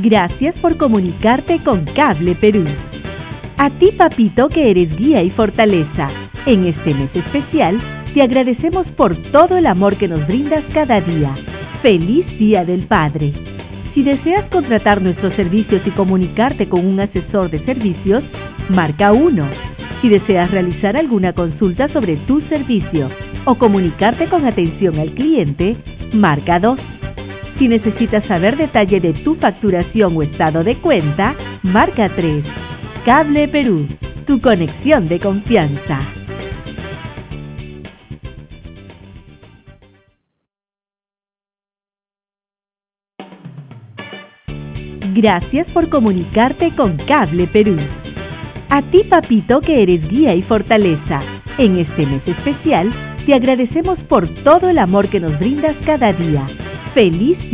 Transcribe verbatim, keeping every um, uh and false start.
Gracias por comunicarte con Cable Perú. A ti, papito, que eres guía y fortaleza, en este mes especial te agradecemos por todo el amor que nos brindas cada día. ¡Feliz Día del Padre! Si deseas contratar nuestros servicios y comunicarte con un asesor de servicios, marca uno. Si deseas realizar alguna consulta sobre tu servicio o comunicarte con atención al cliente, marca dos. Si necesitas saber detalle de tu facturación o estado de cuenta, marca tres. Cable Perú, tu conexión de confianza. Gracias por comunicarte con Cable Perú. A ti, papito, que eres guía y fortaleza, en este mes especial te agradecemos por todo el amor que nos brindas cada día. ¡Feliz